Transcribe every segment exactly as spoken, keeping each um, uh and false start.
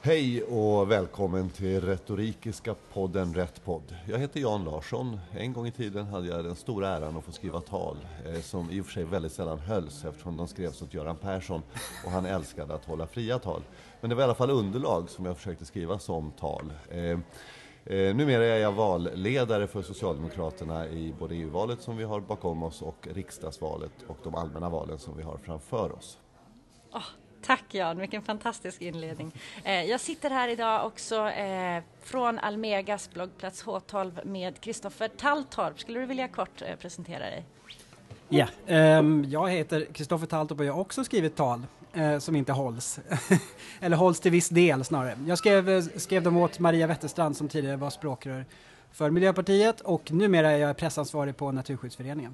Hej och välkommen till retorikiska podden Rätt podd. Jag heter Jan Larsson. En gång i tiden hade jag den stora äran att få skriva tal eh, som i och för sig väldigt sällan hölls eftersom de skrevs åt Göran Persson och han älskade att hålla fria tal. Men det var i alla fall underlag som jag försökte skriva som tal. Eh, eh, numera är jag valledare för Socialdemokraterna i både E U-valet som vi har bakom oss och riksdagsvalet och de allmänna valen som vi har framför oss. Oh. Tack Jan, vilken fantastisk inledning. Eh, jag sitter här idag också eh, från Almegas bloggplats H tolv med Kristoffer Talltorp. Skulle du vilja kort eh, presentera dig? Ja, yeah, um, jag heter Kristoffer Talltorp och jag har också skrivit tal eh, som inte hålls. Eller hålls till viss del snarare. Jag skrev, skrev dem åt Maria Wetterstrand som tidigare var språkrör för Miljöpartiet och numera är jag pressansvarig på Naturskyddsföreningen.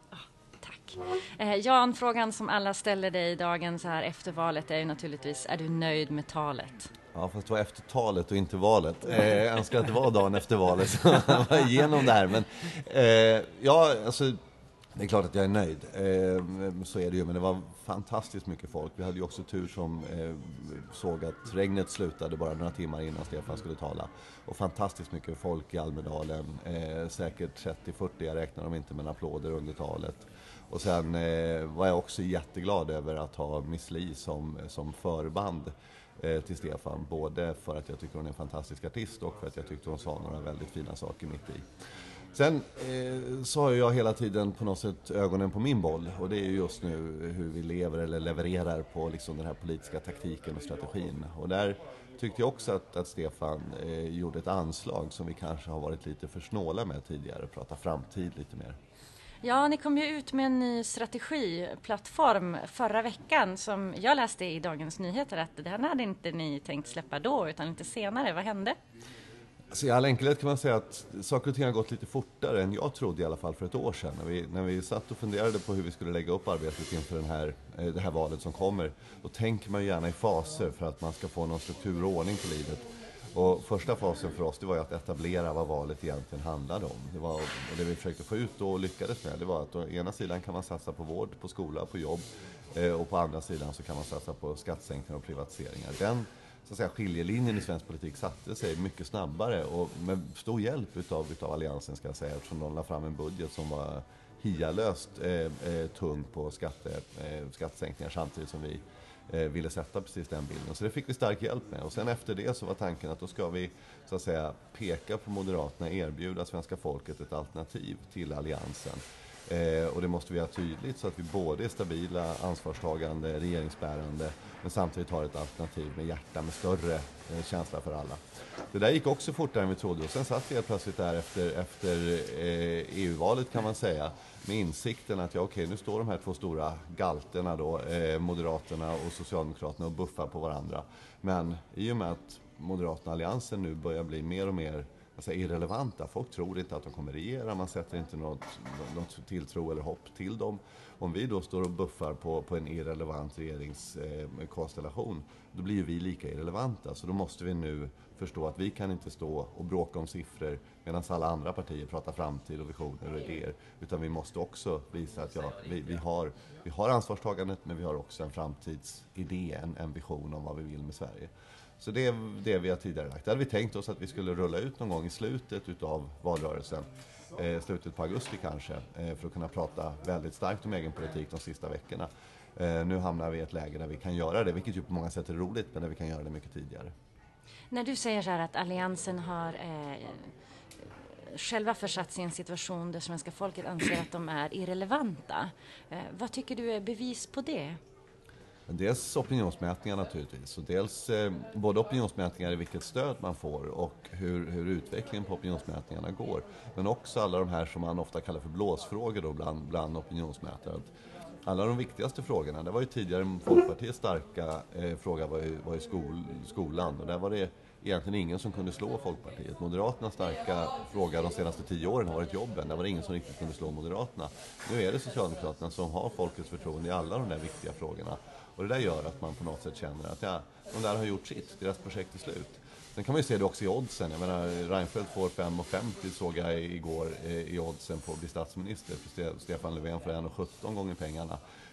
Eh, Jan, frågan som alla ställer dig i dagen så här efter valet är ju naturligtvis, är du nöjd med talet? Ja, fast det var efter talet och inte valet. Eh, jag önskar att det var dagen efter valet så jag var igenom det här. Men eh, ja, alltså, det är klart att jag är nöjd. Eh, så är det ju, men det var fantastiskt mycket folk. Vi hade ju också tur som eh, såg att regnet slutade bara några timmar innan Stefan skulle tala. Och fantastiskt mycket folk i Almedalen. Eh, säkert trettio fyrtio, jag räknar dem inte med applåder under talet. Och sen eh, var jag också jätteglad över att ha Miss Li som, som förband eh, till Stefan. Både för att jag tycker hon är en fantastisk artist och för att jag tyckte hon sa några väldigt fina saker mitt i. Sen eh, så har jag hela tiden på något sätt ögonen på min boll. Och det är ju just nu hur vi lever eller levererar på liksom den här politiska taktiken och strategin. Och där tyckte jag också att, att Stefan eh, gjorde ett anslag som vi kanske har varit lite för snåla med tidigare. Prata framtid lite mer. Ja, ni kom ju ut med en ny strategiplattform förra veckan som jag läste i Dagens Nyheter att den hade inte ni tänkt släppa då utan lite senare. Vad hände? Alltså, i all enkelhet kan man säga att saker och ting har gått lite fortare än jag trodde i alla fall för ett år sedan. När vi, när vi satt och funderade på hur vi skulle lägga upp arbetet inför den här, det här valet som kommer, då tänker man ju gärna i faser för att man ska få någon struktur och ordning på livet. Och första fasen för oss det var ju att etablera vad valet egentligen handlade om. Det var, och det vi försökte få ut och lyckades med det var att å ena sidan kan man satsa på vård, på skola, på jobb eh, och på andra sidan så kan man satsa på skattesänkningar och privatiseringar. Den så att säga, skiljelinjen i svensk politik satte sig mycket snabbare och med stor hjälp utav, utav alliansen ska jag säga eftersom de la fram en budget som var hialöst eh, eh, tung på skatte, eh, skattesänkningar samtidigt som vi ville sätta precis den bilden. Så det fick vi stark hjälp med. Och sen efter det så var tanken att då ska vi så att säga peka på Moderaterna, erbjuda svenska folket ett alternativ till alliansen. Eh, och det måste vi ha tydligt så att vi både är stabila, ansvarstagande, regeringsbärande men samtidigt har ett alternativ med hjärta, med större eh, känsla för alla. Det där gick också fortare än vi trodde och sen satt vi helt plötsligt där efter, efter eh, E U-valet kan man säga med insikten att ja, okej, nu står de här två stora galterna då, eh, Moderaterna och Socialdemokraterna och buffar på varandra. Men i och med att Moderaterna och alliansen nu börjar bli mer och mer alltså, irrelevanta, folk tror inte att de kommer regera, man sätter inte något, något tilltro eller hopp till dem. Om vi då står och buffar på, på en irrelevant regeringskonstellation, eh, då blir ju vi lika irrelevanta. Så då måste vi nu förstå att vi kan inte stå och bråka om siffror medan alla andra partier pratar framtid och visioner och idéer. Utan vi måste också visa att ja, vi, vi, har, vi har ansvarstagandet men vi har också en framtidsidé, en, en vision om vad vi vill med Sverige. Så det är det vi har tidigare lagt. Där hade vi tänkt oss att vi skulle rulla ut någon gång i slutet utav valrörelsen. Eh, slutet på augusti kanske. Eh, för att kunna prata väldigt starkt om egen politik de sista veckorna. Eh, nu hamnar vi i ett läge där vi kan göra det. Vilket ju på många sätt är roligt men där vi kan göra det mycket tidigare. När du säger så här att alliansen har eh, själva försatt sig i en situation där svenska folket anser att de är irrelevanta. Eh, vad tycker du är bevis på det? Dels opinionsmätningar naturligtvis och dels eh, både opinionsmätningar i vilket stöd man får och hur, hur utvecklingen på opinionsmätningarna går. Men också alla de här som man ofta kallar för blåsfrågor då bland, bland opinionsmätare. Alla de viktigaste frågorna, det var ju tidigare Folkpartiets starka eh, fråga var ju, var ju skol, skolan och där var det egentligen ingen som kunde slå Folkpartiet. Moderaternas starka fråga de senaste tio åren har varit jobben. Där var det ingen som riktigt kunde slå Moderaterna. Nu är det Socialdemokraterna som har folkets förtroende i alla de där viktiga frågorna. Och det där gör att man på något sätt känner att ja, de där har gjort sitt. Deras projekt är slut. Sen kan man ju se det också i oddsen. Jag menar, Reinfeldt får fem komma femtio såg jag igår i oddsen på att bli statsminister. För Stefan Löfven får en komma sjutton gånger pengarna.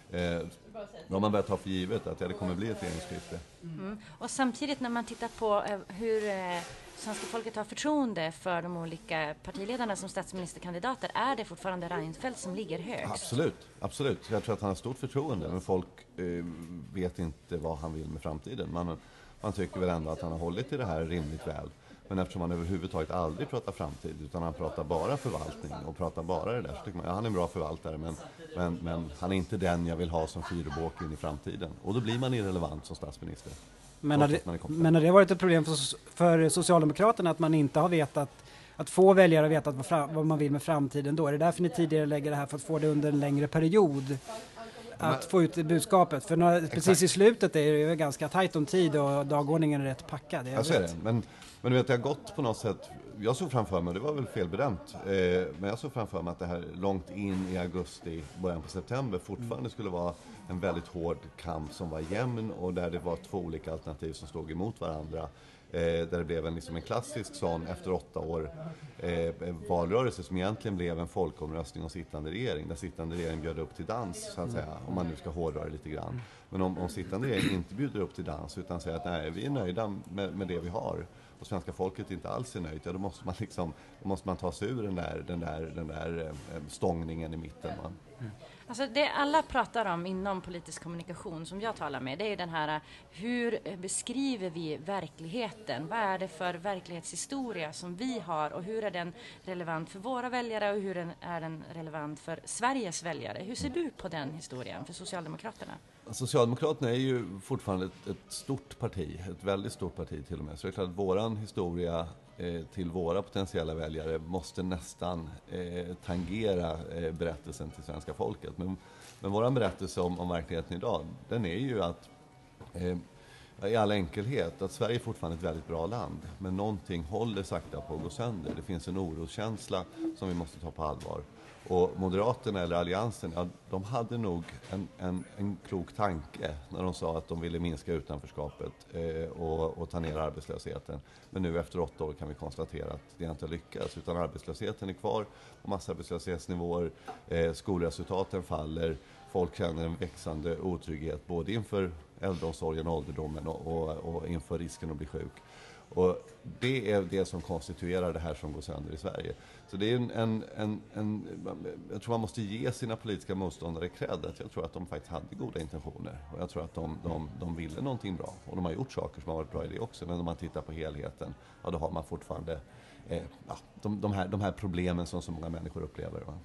Eh, då har man börjat ta för givet att ja, det kommer bli ett regeringsskifte. Mm. Och samtidigt när man tittar på eh, hur eh, svenska folket har förtroende för de olika partiledarna som statsministerkandidater, är det fortfarande Reinfeldt som ligger högst? Absolut, absolut. Jag tror att han har stort förtroende, men folk eh, vet inte vad han vill med framtiden. Man, man tycker väl ändå att han har hållit i det här rimligt väl. Men eftersom han överhuvudtaget aldrig pratar framtid, utan han pratar bara förvaltning och pratar bara det där, så tycker man, ja, han är en bra förvaltare, men, men, men han är inte den jag vill ha som fyrbåk in i framtiden. Och då blir man irrelevant som statsminister. Men har, det, men har det varit ett problem för, för Socialdemokraterna att man inte har vetat, att få väljare vetat vad, fram, vad man vill med framtiden då? Är det därför ni tidigare lägger det här, för att få det under en längre period? Att men, få ut budskapet? För några, precis i slutet är det ju ganska tajt om tid och dagordningen är rätt packad. Jag ser det, men, men du vet, jag har gått på något sätt, jag såg framför mig, det var väl felbedömt, eh, men jag såg framför mig att det här långt in i augusti, början på september fortfarande mm. skulle vara en väldigt hård kamp som var jämn och där det var två olika alternativ som stod emot varandra. Eh, där det blev en, liksom en klassisk sån efter åtta år eh, valrörelse som egentligen blev en folkomröstning om sittande regering. Där sittande regering bjöd upp till dans, så att säga, om man nu ska hårdra det lite grann. Men om, om sittande regering inte bjuder upp till dans utan säger att nej, vi är nöjda med, med det vi har och svenska folket inte alls är nöjt, ja, då måste man liksom, då måste man ta sig ur den där, den där, den där eh, stångningen i mitten. Man. Mm. Alltså det alla pratar om inom politisk kommunikation som jag talar med, det är den här, hur beskriver vi verkligheten? Vad är det för verklighetshistoria som vi har och hur är den relevant för våra väljare och hur är den relevant för Sveriges väljare? Hur ser du på den historien för Socialdemokraterna? Socialdemokraterna är ju fortfarande ett, ett stort parti, ett väldigt stort parti till och med. Så det är klart att våran historia eh, till våra potentiella väljare måste nästan eh, tangera eh, berättelsen till svenska folket. Men, men våran berättelse om, om verkligheten idag, den är ju att eh, i all enkelhet att Sverige är fortfarande ett väldigt bra land. Men någonting håller sakta på att gå sönder. Det finns en oroskänsla som vi måste ta på allvar. Och Moderaterna eller Alliansen, ja, de hade nog en, en, en klok tanke när de sa att de ville minska utanförskapet eh, och, och ta ner arbetslösheten. Men nu efter åtta år kan vi konstatera att det inte har lyckats, utan arbetslösheten är kvar och massarbetslöshetsnivåer, eh, skolresultaten faller, folk känner en växande otrygghet både inför äldreomsorgen och ålderdomen och, och, och inför risken att bli sjuk. Och det är det som konstituerar det här som går sönder i Sverige. Så det är en, en, en, en jag tror man måste ge sina politiska motståndare cred. Jag tror att de faktiskt hade goda intentioner. Och jag tror att de, de, de ville någonting bra. Och de har gjort saker som har varit bra i det också. Men om man tittar på helheten, ja, då har man fortfarande eh, ja, de, de, här, de här problemen som så många människor upplever. Va?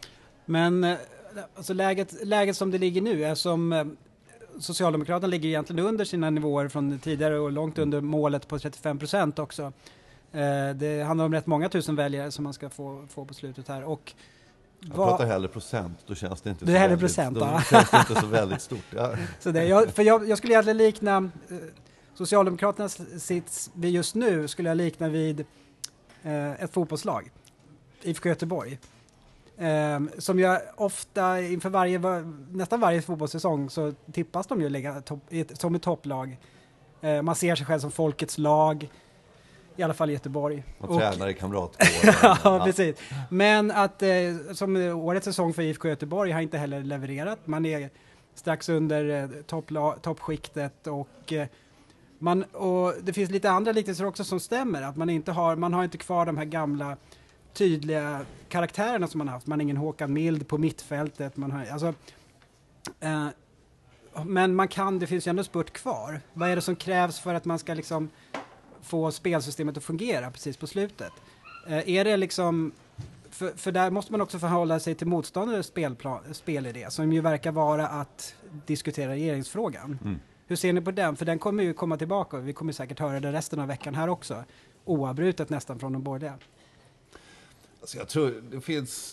Men alltså läget, läget som det ligger nu är som... Socialdemokraterna ligger egentligen under sina nivåer från tidigare och långt under målet på trettiofem procent också. Eh, det handlar om rätt många tusen väljare som man ska få, få på slutet här. Och jag vad... pratar hellre procent, då känns det inte, det så, väldigt, procent, då ja. känns det inte så väldigt stort. Ja. Så det, jag, för jag, jag skulle egentligen likna eh, Socialdemokraternas sits vid just nu skulle jag likna vid eh, ett fotbollslag, I F K Göteborg. Um, som jag ofta inför varje, nästan varje fotbollssäsong så tippas de ju lägga top, som ett topplag. Uh, man ser sig själv som folkets lag, i alla fall i Göteborg. Man och, tränar i kamratkåren. ja, ja, precis. Men att uh, som årets säsong för I F K Göteborg har inte heller levererat. Man är strax under uh, toppla, toppskiktet och, uh, man, och det finns lite andra liknelser också som stämmer. Att man inte har, man har inte kvar de här gamla tydliga karaktärerna som man har haft. Man har ingen Håkan Mild på mittfältet. Man har, alltså, eh, men man kan, det finns ju ändå spurt kvar. Vad är det som krävs för att man ska liksom få spelsystemet att fungera precis på slutet? Eh, är det liksom, för, för där måste man också förhålla sig till motståndares spelplan, spelidé som ju verkar vara att diskutera regeringsfrågan. Mm. Hur ser ni på den? För den kommer ju komma tillbaka och vi kommer säkert höra det resten av veckan här också. Oavbrutet nästan från de borgerliga. Alltså jag tror det finns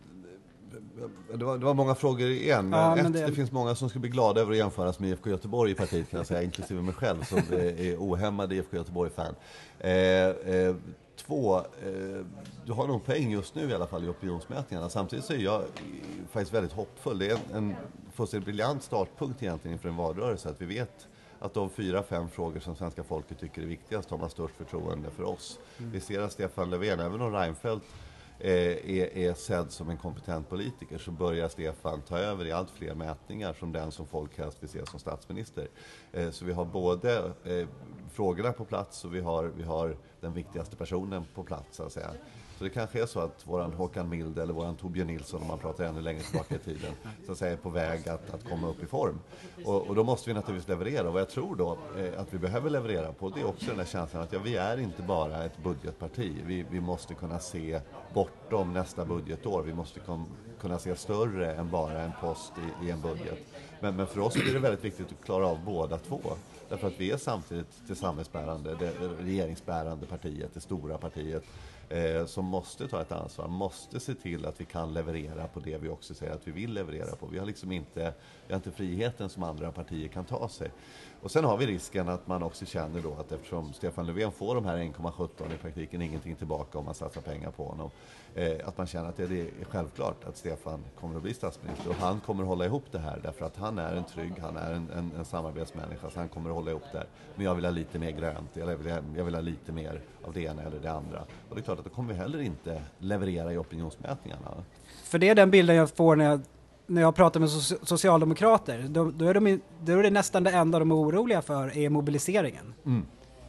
det var, det var många frågor igen. Men ja, ett, men det... det... det finns många som skulle bli glada över att jämföras med I F K Göteborg i partiet, kan jag säga, inklusive mig själv som är ohämmad I F K Göteborg-fan. Eh, eh, två, eh, du har någon poäng just nu i alla fall i opinionsmätningarna. Samtidigt så är jag faktiskt väldigt hoppfull. Det är en, en fullständigt briljant startpunkt egentligen inför en valrörelse, att vi vet att de fyra, fem frågor som svenska folket tycker är viktigast har man störst förtroende för oss. Mm. Vi ser att Stefan Löfven, även om Reinfeldt är, är sedd som en kompetent politiker, så börjar Stefan ta över i allt fler mätningar som den som folk helst vill se som statsminister. Så vi har både frågorna på plats och vi har, vi har den viktigaste personen på plats, så att säga. Så det kanske är så att våran Håkan Mild eller våran Torbjörn Nilsson, om man pratar ännu längre tillbaka i tiden, så att säga är på väg att, att komma upp i form. Och, och då måste vi naturligtvis leverera. Och vad jag tror då eh, att vi behöver leverera på, det är också den här känslan att ja, vi är inte bara ett budgetparti. Vi, vi måste kunna se bortom nästa budgetår. Vi måste kom, kunna se större än bara en post i, i en budget. Men, men för oss är det väldigt viktigt att klara av båda två. Därför att vi är samtidigt det samhällsbärande, det regeringsbärande partiet, det stora partiet. Eh, som måste ta ett ansvar, måste se till att vi kan leverera på det vi också säger att vi vill leverera på. Vi har liksom inte, vi har inte friheten som andra partier kan ta sig. Och sen har vi risken att man också känner då att eftersom Stefan Löfven får de här en komma sjutton i praktiken ingenting tillbaka om man satsar pengar på honom. Eh, att man känner att det är självklart att Stefan kommer att bli statsminister och han kommer att hålla ihop det här därför att han är en trygg, han är en, en, en samarbetsmänniska, så han kommer att hålla ihop det här. Men jag vill ha lite mer grönt, jag vill, jag vill ha lite mer av det ena eller det andra. Och det är klart att då kommer vi heller inte leverera i opinionsmätningarna. För det är den bilden jag får när jag, när jag pratar med so- socialdemokrater. Då, då, är de, då är det nästan det enda de är oroliga för är mobiliseringen. Mm.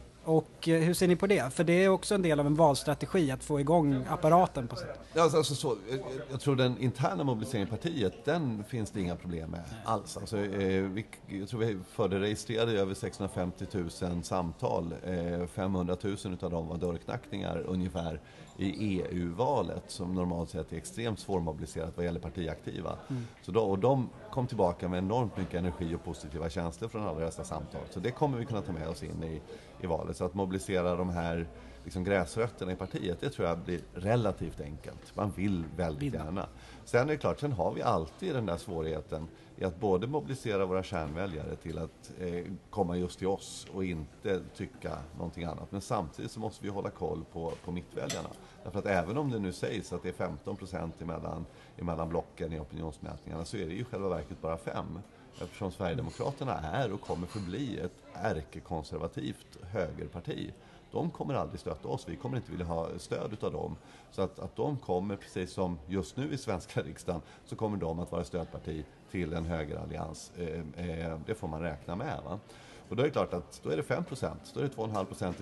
Och eh, hur ser ni på det? För det är också en del av en valstrategi att få igång apparaten på sätt. Ja, alltså, alltså, så, jag, jag tror den interna mobiliseringen i partiet, den finns det inga problem med alls. Alltså, eh, vi, jag tror vi förde registrerade över sexhundrafemtio tusen samtal. Eh, femhundratusen utav dem var dörrknackningar ungefär i E U-valet som normalt sett är extremt svårmobiliserat vad gäller partiaktiva. Mm. Så då, och de kom tillbaka med enormt mycket energi och positiva känslor från alla dessa samtal. Så det kommer vi kunna ta med oss in i, i valet. Så att mobilisera de här liksom gräsrötterna i partiet, det tror jag blir relativt enkelt. Man vill väldigt gärna. Sen är det klart, sen har vi alltid den där svårigheten i att både mobilisera våra kärnväljare till att eh, komma just till oss och inte tycka någonting annat. Men samtidigt så måste vi hålla koll på, på mittväljarna. Därför att även om det nu sägs att det är femton procent emellan, emellan blocken i opinionsmätningarna, så är det ju i själva verket bara fem. Eftersom Sverigedemokraterna är och kommer förbli ett ärkekonservativt högerparti. De kommer aldrig stötta oss, vi kommer inte vilja ha stöd utav dem. Så att, att de kommer, precis som just nu i svenska riksdagen, så kommer de att vara stödparti till en högerallians. Eh, eh, det får man räkna med, va? Och då är det klart att då är det fem procent, då är det två komma fem procent i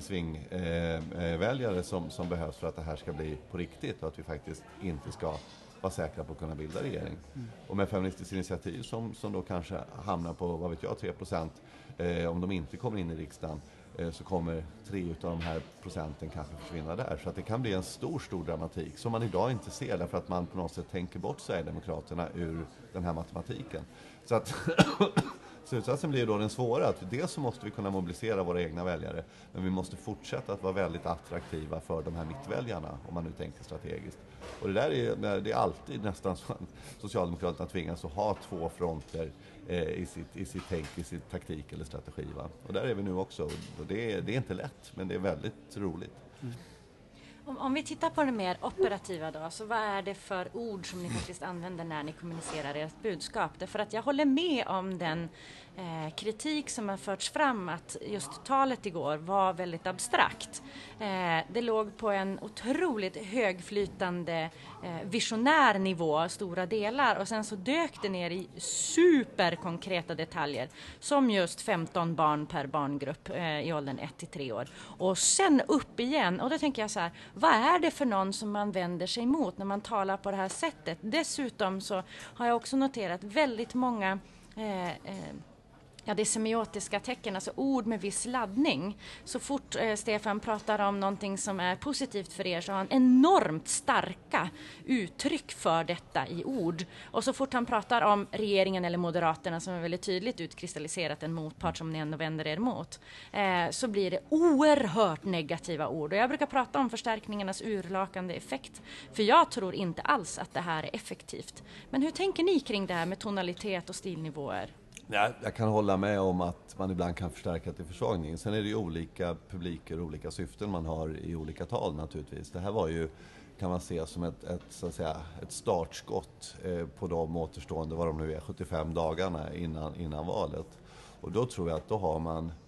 svingväljare eh, som, som behövs för att det här ska bli på riktigt och att vi faktiskt inte ska vara säkra på att kunna bilda regering. Mm. Och med Feministiskt initiativ som, som då kanske hamnar på, vad vet jag, tre procent eh, om de inte kommer in i riksdagen, så kommer tre utav de här procenten kanske försvinna där. Så att det kan bli en stor, stor dramatik som man idag inte ser därför att man på något sätt tänker bort Sverigedemokraterna ur den här matematiken. Så att slutsatsen blir då den svåra, att dels så måste vi kunna mobilisera våra egna väljare, men vi måste fortsätta att vara väldigt attraktiva för de här mittväljarna, om man nu tänker strategiskt. Och det där är, det är alltid nästan så att Socialdemokraterna tvingas att ha två fronter eh, i, sitt, i sitt tänk, i sin taktik eller strategi. Va? Och där är vi nu också. Och det, är, det är inte lätt, men det är väldigt roligt. Mm. Om, om vi tittar på det mer operativa då, så vad är det för ord som ni faktiskt använder när ni kommunicerar ert budskap? Därför att jag håller med om den eh, kritik som har förts fram att just talet igår var väldigt abstrakt. Eh, det låg på en otroligt högflytande eh, visionär nivå, stora delar, och sen så dök det ner i superkonkreta detaljer som just femton barn per barngrupp eh, i åldern ett till tre år. Och sen upp igen, och då tänker jag så här, vad är det för någon som man vänder sig mot när man talar på det här sättet? Dessutom så har jag också noterat väldigt många eh, eh, ja, det är semiotiska tecken, alltså ord med viss laddning. Så fort eh, Stefan pratar om någonting som är positivt för er så har han enormt starka uttryck för detta i ord. Och så fort han pratar om regeringen eller Moderaterna som är väldigt tydligt utkristalliserat en motpart som ni ändå vänder er mot, eh, så blir det oerhört negativa ord. Och jag brukar prata om förstärkningarnas urlakande effekt. För jag tror inte alls att det här är effektivt. Men hur tänker ni kring det här med tonalitet och stilnivåer? Ja, jag kan hålla med om att man ibland kan förstärka till försvagning. Sen är det ju olika publiker och olika syften man har i olika tal naturligtvis. Det här var ju, kan man se som ett, ett, så att säga, ett startskott eh, på de återstående, vad de nu är, sjuttiofem dagarna innan, innan valet. Och då tror jag att då har man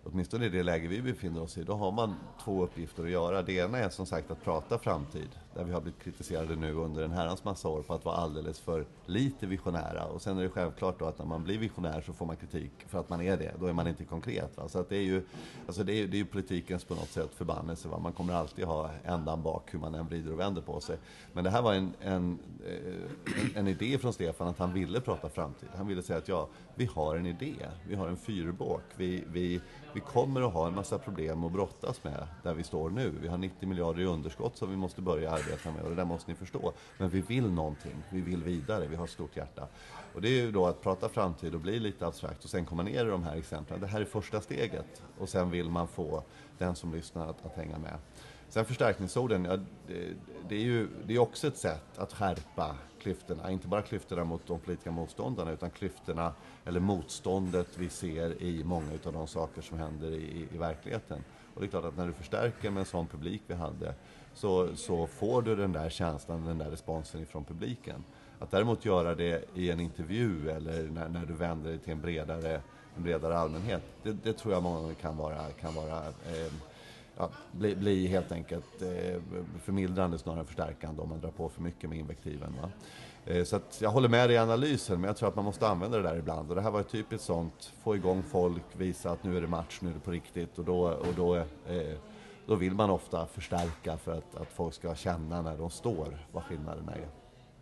åtminstone i det läge vi befinner oss i, då har man två uppgifter att göra. Det ena är som sagt att prata framtid, där vi har blivit kritiserade nu under en herrans massa år på att vara alldeles för lite visionära. Och sen är det självklart då att när man blir visionär så får man kritik för att man är det. Då är man inte konkret. Va? Så att det är ju, alltså det är, det är ju politikens på något sätt förbannelse. Va? Man kommer alltid ha ändan bak hur man än vrider och vänder på sig. Men det här var en, en, en, en idé från Stefan att han ville prata framtid. Han ville säga att ja, vi har en idé. Vi har en fyrbåk. Vi, vi, vi kommer att ha en massa problem att brottas med där vi står nu. Vi har nittio miljarder i underskott som vi måste börja arbeta med, och det där måste ni förstå. Men vi vill någonting. Vi vill vidare. Vi har ett stort hjärta. Och det är ju då att prata framtid och bli lite abstrakt och sen komma ner i de här exemplen. Det här är första steget. Och sen vill man få den som lyssnar att, att hänga med. Sen förstärkningsorden, ja, det, det är ju det är också ett sätt att skärpa klyftorna. Inte bara klyftorna mot de politiska motståndarna, utan klyftorna eller motståndet vi ser i många av de saker som händer i, i verkligheten. Och det är klart att när du förstärker med en sån publik vi hade, så, så får du den där känslan, den där responsen ifrån publiken. Att däremot göra det i en intervju eller när, när du vänder dig till en bredare, en bredare allmänhet, det, det tror jag många kan vara, kan vara eh, ja, bli, bli helt enkelt eh, förmildrande snarare än förstärkande om man drar på för mycket med invektiven. Va? Eh, så att jag håller med dig i analysen, men jag tror att man måste använda det där ibland. Och det här var ett typiskt sånt, få igång folk, visa att nu är det match, nu är det på riktigt. Och då, och då, eh, då vill man ofta förstärka för att, att folk ska känna när de står vad skillnaden är.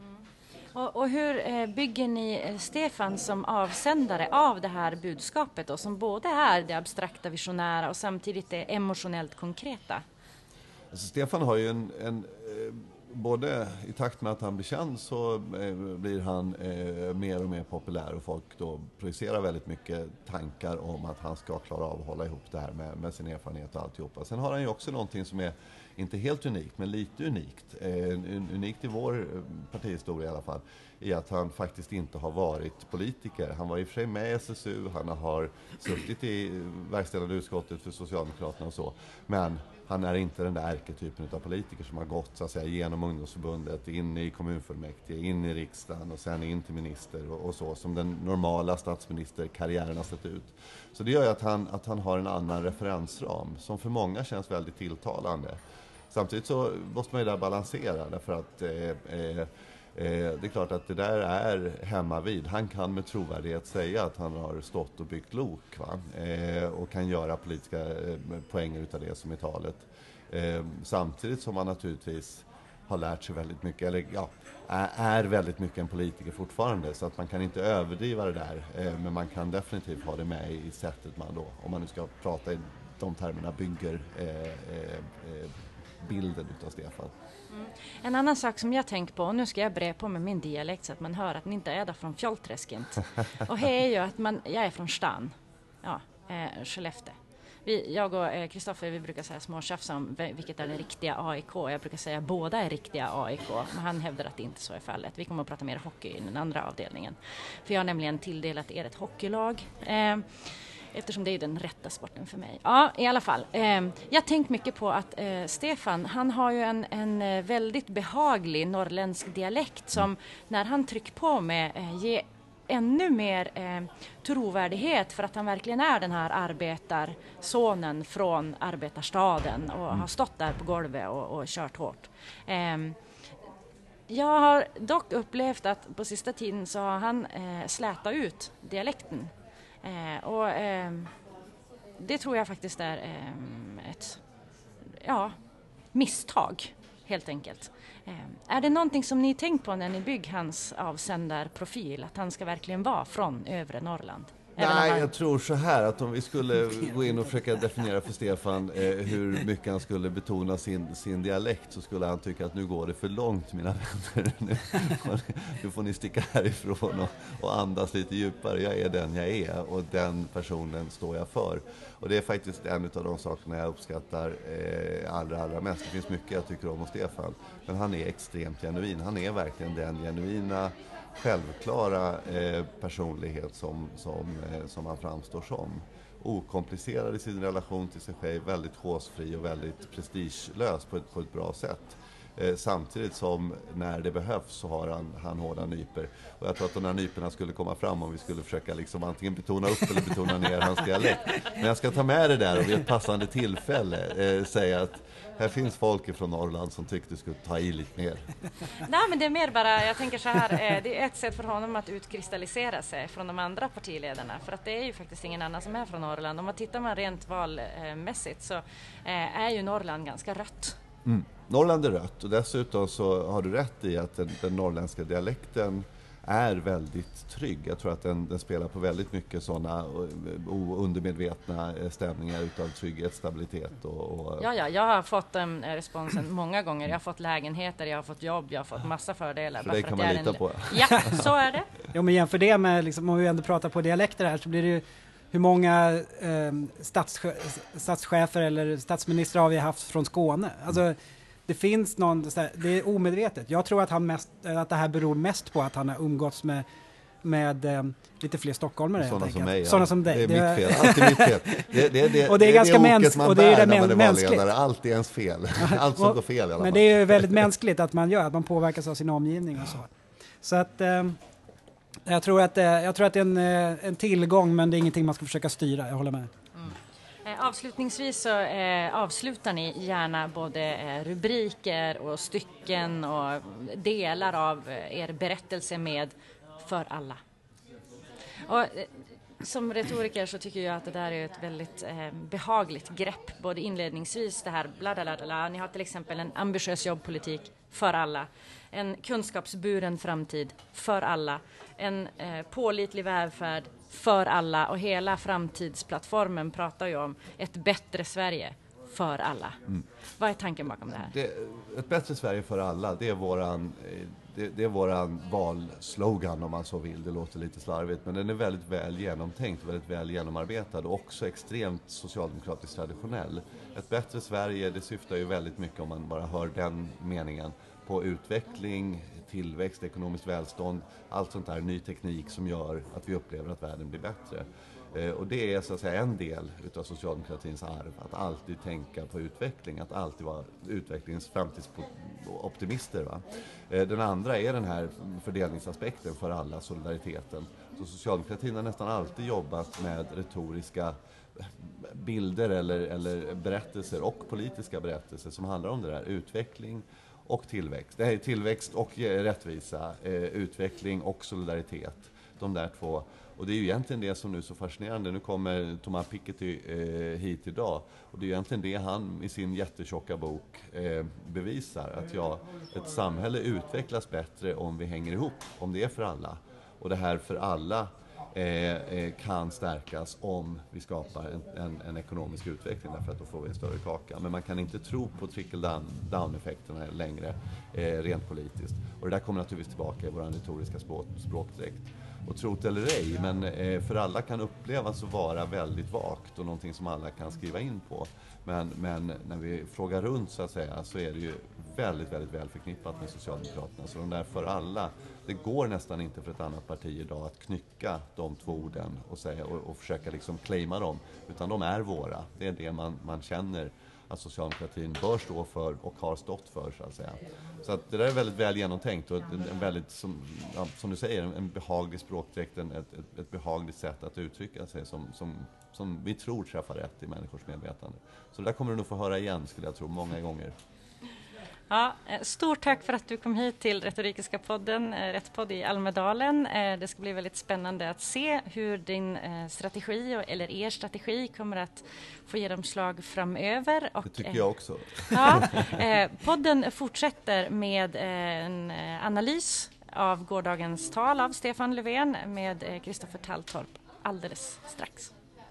Och, och hur eh, bygger ni Stefan som avsändare av det här budskapet då, som både är det abstrakta visionära och samtidigt det emotionellt konkreta? Alltså, Stefan har ju en, en eh, både i takt med att han blir känd så eh, blir han eh, mer och mer populär, och folk då projicerar väldigt mycket tankar om att han ska klara av att hålla ihop det här med, med sin erfarenhet och alltihopa. Sen har han ju också någonting som är inte helt unikt, men lite unikt. Eh, unikt i vår partihistoria i alla fall, i att han faktiskt inte har varit politiker. Han var i och för sig med i S S U, han har suttit i verkställande utskottet för Socialdemokraterna och så. Men han är inte den där ärketypen av politiker som har gått så att säga, genom ungdomsförbundet, in i kommunfullmäktige, in i riksdagen och sen in till minister och, och så, som den normala statsministerkarriären har sett ut. Så det gör ju att han, att han har en annan referensram som för många känns väldigt tilltalande. Samtidigt så måste man ju där balansera, därför att eh, eh, det är klart att det där är hemma vid. Han kan med trovärdighet säga att han har stått och byggt lok, va? Eh, och kan göra politiska eh, poänger utav det som är talet. Eh, samtidigt som han naturligtvis har lärt sig väldigt mycket, eller ja, är väldigt mycket en politiker fortfarande, så att man kan inte överdriva det där, eh, men man kan definitivt ha det med i sättet man då, om man nu ska prata i de termerna, bygger eh, eh, bilden utav Stefan. Mm. En annan sak som jag tänker på, och nu ska jag bre på med min dialekt så att man hör att ni inte är där från Fjollträskent. Och det är ju att man, jag är från stan, ja, eh, Skellefteå. Vi, jag och Kristoffer, vi brukar säga småtjafsa om vilket är det riktiga A I K. Jag brukar säga båda är riktiga A I K, men han hävdar att det inte så är fallet. Vi kommer att prata mer hockey i den andra avdelningen. För jag har nämligen tilldelat er ett hockeylag. Eh, Eftersom det är den rätta sporten för mig. Ja, i alla fall. Eh, jag har tänkt mycket på att eh, Stefan, han har ju en, en väldigt behaglig norrländsk dialekt som när han trycker på med eh, ger ännu mer eh, trovärdighet för att han verkligen är den här arbetarsonen från arbetarstaden och har stått där på golvet och, och kört hårt. Eh, jag har dock upplevt att på sista tiden så har han eh, slätat ut dialekten. Eh, och eh, det tror jag faktiskt är eh, ett ja, misstag helt enkelt. Eh, är det någonting som ni tänkt på när ni bygger hans avsändarprofil, att han ska verkligen vara från övre Norrland? Nej, han... jag tror så här att om vi skulle gå in och försöka definiera för Stefan eh, hur mycket han skulle betona sin, sin dialekt, så skulle han tycka att nu går det för långt, mina vänner. Nu, nu får ni sticka härifrån och, och andas lite djupare. Jag är den jag är och den personen står jag för. Och det är faktiskt en av de sakerna jag uppskattar eh, allra, allra mest. Det finns mycket jag tycker om hos Stefan, men han är extremt genuin. Han är verkligen den genuina, självklara eh, personlighet som, som, eh, som han framstår som. Okomplicerad i sin relation till sig själv, väldigt håsfri och väldigt prestigelös på ett, på ett bra sätt. Eh, samtidigt som när det behövs så har han, han hårda nyper. Och jag tror att de här nyperna skulle komma fram om vi skulle försöka liksom antingen betona upp eller betona ner hans dialekt. Men jag ska ta med det där och vid ett passande tillfälle eh, säga att här finns folk från Norrland som tyckte du skulle ta i lite mer. Nej, men det är mer bara, jag tänker så här, eh, det är ett sätt för honom att utkristallisera sig från de andra partiledarna. För att det är ju faktiskt ingen annan som är från Norrland. Om man tittar man rent valmässigt så eh, är ju Norrland ganska rött. Mm. Norrland är rött och dessutom så har du rätt i att den, den norrländska dialekten är väldigt trygg. Jag tror att den, den spelar på väldigt mycket sådana undermedvetna stämningar utav trygghet, stabilitet och, och... Ja, ja, jag har fått den um, responsen många gånger. Jag har fått lägenheter, jag har fått jobb, jag har fått massa fördelar. Så det kan man lita en... på. Ja, så är det. Jo, men jämför det med, liksom, om vi ändå pratar på dialekter här, så blir det ju hur många eh, statsch- statschefer eller statsministrar har vi haft från Skåne? Alltså, det finns någon, det är omedvetet. Jag tror att, han mest, att det här beror mest på att han har umgåtts med, med eh, lite fler stockholmare. Sådana som mig. Ja. Sådana som dig. Det är mitt fel, alltid mitt fel. Det, det, det, och det är det, ganska det mänskligt. Och det är det mä- mänskligt. Allt är ens fel. Allt som går fel i alla fall. Men det är ju väldigt mänskligt att man gör, att man påverkas av sin omgivning och så. Så att eh, jag tror att, eh, jag tror att det är en, en tillgång, men det är ingenting man ska försöka styra. Jag håller med. Avslutningsvis så eh, avslutar ni gärna både eh, rubriker och stycken och delar av eh, er berättelse med för alla. Och, eh, som retoriker så tycker jag att det där är ett väldigt eh, behagligt grepp, både inledningsvis det här bla bla bla. Ni har till exempel en ambitiös jobbpolitik för alla, en kunskapsburen framtid för alla, en eh, pålitlig välfärd för alla, och hela framtidsplattformen pratar ju om ett bättre Sverige för alla. Mm. Vad är tanken bakom det här? Det, ett bättre Sverige för alla, det är våran, det, det är våran valslogan om man så vill. Det låter lite slarvigt, men den är väldigt väl genomtänkt, väldigt väl genomarbetad och också extremt socialdemokratiskt traditionell. Ett bättre Sverige, det syftar ju väldigt mycket, om man bara hör den meningen, på utveckling, tillväxt, ekonomiskt välstånd, allt sånt där, ny teknik som gör att vi upplever att världen blir bättre. Eh, och det är så att säga en del utav socialdemokratins arv, att alltid tänka på utveckling, att alltid vara utvecklingens framtidsoptimister. Va? Eh, den andra är den här fördelningsaspekten för alla, solidariteten. Så socialdemokratin har nästan alltid jobbat med retoriska bilder eller, eller berättelser och politiska berättelser som handlar om det där, utveckling och tillväxt. Det här är tillväxt och rättvisa, eh, utveckling och solidaritet. De där två. Och det är ju egentligen det som nu är så fascinerande. Nu kommer Thomas Piketty eh, hit idag. Och det är ju egentligen det han i sin jättetjocka bok eh, bevisar. Att ja, ett samhälle utvecklas bättre om vi hänger ihop. Om det är för alla. Och det här för alla eh, kan stärkas om vi skapar en, en, en ekonomisk utveckling, därför att då får vi en större kaka. Men man kan inte tro på trickle-down-effekterna längre eh, rent politiskt. Och det där kommer naturligtvis tillbaka i vår retoriska språk, språkdräkt. Och trot eller ej, men eh, för alla kan upplevas att vara väldigt vagt och någonting som alla kan skriva in på. Men, men när vi frågar runt så att säga, så är det ju väldigt, väldigt väl förknippat med Socialdemokraterna. Så de där för alla, det går nästan inte för ett annat parti idag att knycka de två orden och, säga, och, och försöka liksom claima dem. Utan de är våra. Det är det man, man känner att socialdemokratin bör stå för och har stått för, så att säga. Så att det där är väldigt väl genomtänkt och en, en väldigt, som, ja, som du säger, en, en behaglig språkdräkt, en, ett, ett, ett behagligt sätt att uttrycka sig som, som, som vi tror träffar rätt i människors medvetande. Så det där kommer du nog få höra igen, skulle jag tro, många gånger. Ja, stort tack för att du kom hit till Retorikiska podden, Rättpodd i Almedalen. Det ska bli väldigt spännande att se hur din strategi, eller er strategi, kommer att få genomslag framöver. Och, det tycker jag också. Ja, podden fortsätter med en analys av gårdagens tal av Stefan Löfven med Kristoffer Talltorp alldeles strax.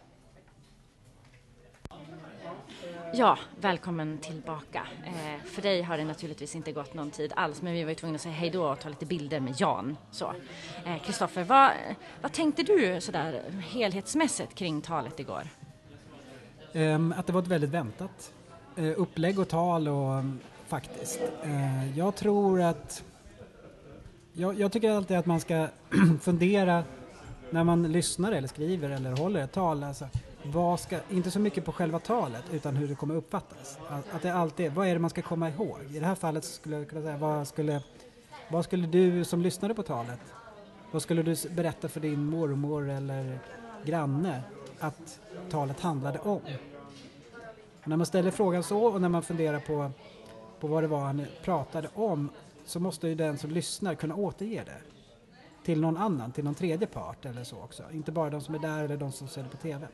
Ja, välkommen tillbaka. Eh, för dig har det naturligtvis inte gått någon tid alls, men vi var ju tvungna att säga hej då och ta lite bilder med Jan. Så, Kristoffer, eh, vad, vad tänkte du sådär helhetsmässigt kring talet igår? Um, att det var ett väldigt väntat uh, upplägg och tal och um, faktiskt. Uh, jag tror att jag, jag tycker alltid att man ska fundera när man lyssnar eller skriver eller håller ett tal. Alltså, vad ska, inte så mycket på själva talet utan hur det kommer uppfattas. Att, att det alltid, vad är det man ska komma ihåg? I det här fallet skulle jag kunna säga, vad skulle, vad skulle du som lyssnade på talet, vad skulle du berätta för din mormor eller granne att talet handlade om? Och när man ställer frågan så och när man funderar på, på vad det var han pratade om, så måste ju den som lyssnar kunna återge det till någon annan, till någon tredje part eller så också. Inte bara de som är där eller de som ser det på tv.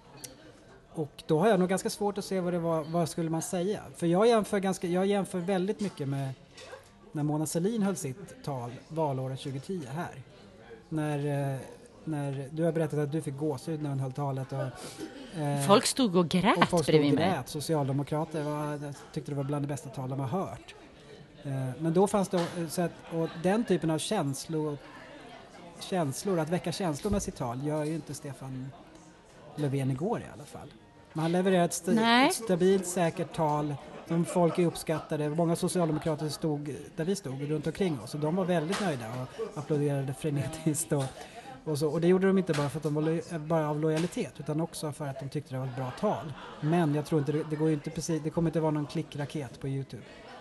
Och då har jag nog ganska svårt att se vad det var, vad skulle man säga. För jag jämför, ganska, jag jämför väldigt mycket med när Mona Sahlin höll sitt tal valåret tjugohundratio här. När, när du har berättat att du fick gåshud när hon höll talet. Och, eh, folk stod och grät och folk stod bredvid och grät. mig. Socialdemokrater var, tyckte det var bland de bästa tal de har hört. Eh, men då fanns det, så att, och den typen av känslor, känslor, att väcka känslor med sitt tal gör ju inte Stefan Löfven igår i alla fall. Men han levererar ett, st- ett stabilt, säkert tal som folk uppskattade. Många socialdemokrater stod där vi stod runt omkring oss och de var väldigt nöjda och applåderade frenetiskt. Och, och, så. Och det gjorde de inte bara för att de var lo- bara av lojalitet utan också för att de tyckte det var ett bra tal. Men jag tror inte det, det går inte precis, det kommer inte vara någon klickraket på YouTube.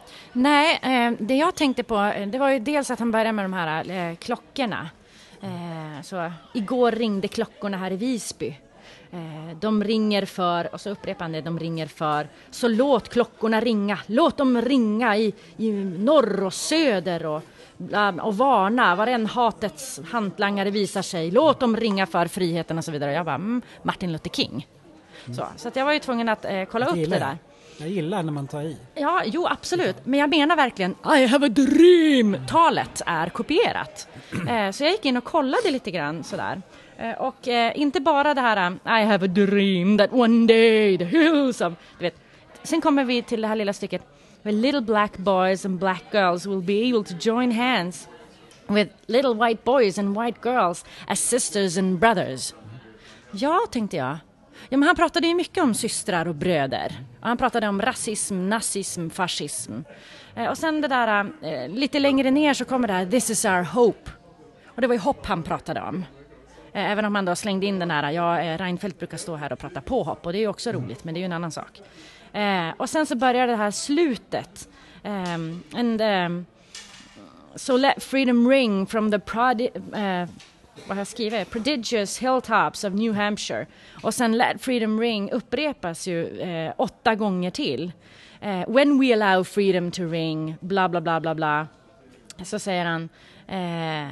Nej, eh, det jag tänkte på det var ju dels att han började med de här eh, klockorna. Eh, så igår ringde klockorna här i Visby. Eh, de ringer för, och så upprepar han det, de ringer för, så låt klockorna ringa, låt dem ringa i, i norr och söder och, och varna, var en hatets hantlangare visar sig, låt dem ringa för friheten och så vidare. Jag bara, mm, Martin Luther King. Mm. Så, så att jag var ju tvungen att eh, kolla upp det där. Jag gillar när man tar i. Ja, jo absolut. Men jag menar verkligen I have a dream. Talet är kopierat. Eh, så jag gick in och kollade lite grann sådär. Eh, och eh, inte bara det här I have a dream that one day the hills of... Du vet. Sen kommer vi till det här lilla stycket. Where little black boys and black girls will be able to join hands with little white boys and white girls as sisters and brothers. Ja, tänkte jag. Ja, men han pratade ju mycket om systrar och bröder. Och han pratade om rasism, nazism, fascism. Eh, och sen det där, eh, lite längre ner så kommer det här This is our hope. Och det var ju hopp han pratade om. Eh, även om han då slängde in den här, ja, eh, Reinfeldt brukar stå här och prata på hopp. Och det är ju också roligt, men det är ju en annan sak. Eh, och sen så börjar det här slutet. Um, and um, so let freedom ring from the prodi- uh, vad jag skriver, prodigious hilltops of New Hampshire. Och sen let freedom ring upprepas ju eh, åtta gånger till. Eh, when we allow freedom to ring, bla bla bla bla bla. Så säger han eh,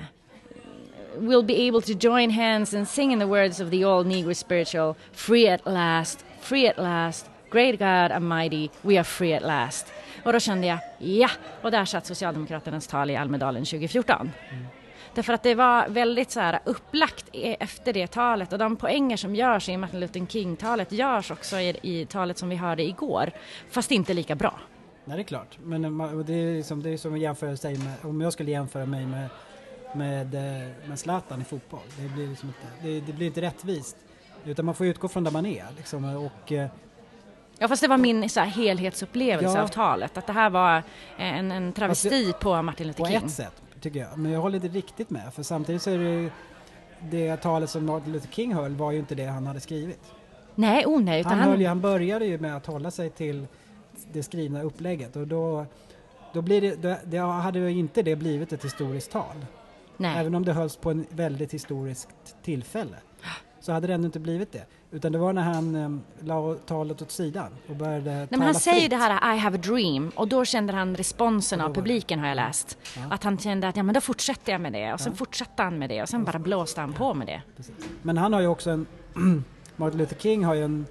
we'll be able to join hands and sing in the words of the old Negro spiritual, free at last, free at last, great God Almighty, we are free at last. Och då kände jag, ja, och där satt Socialdemokraternas tal i Almedalen tjugo fjorton. Mm. Därför att det var väldigt så här upplagt efter det talet och de poänger som görs i Martin Luther King-talet görs också i, i talet som vi hörde igår, fast inte lika bra. Nej, det är klart. Men det är som, det är som att jämföra sig med, om jag skulle jämföra mig med, med, med Zlatan i fotboll. Det blir, liksom inte, det, det blir inte rättvist. Utan man får utgå från där man är. Liksom, och, ja, fast det var min så här, helhetsupplevelse ja. av talet. Att det här var en, en travesti det, på Martin Luther King. På ett sätt, tycker jag. Men jag håller inte riktigt med. För samtidigt så är det det talet som Martin Luther King höll var ju inte det han hade skrivit. Nej, oh nej. Utan han, han... Höll ju, han började ju med att hålla sig till det skrivna upplägget. Och då, då blir det, då, det hade ju inte det blivit ett historiskt tal. Nej. Även om det hölls på en väldigt historiskt tillfälle. Så hade det ändå inte blivit det. Utan det var när han um, la talet åt sidan och började Nej, men han fritt. säger det här I have a dream och då kände han responsen av publiken har jag läst. Ja. Att han kände att ja, men då fortsätter jag med det och sen ja. fortsatte han med det och sen bara blåste han på med det. Precis. Men han har ju också en Martin Luther King har ju en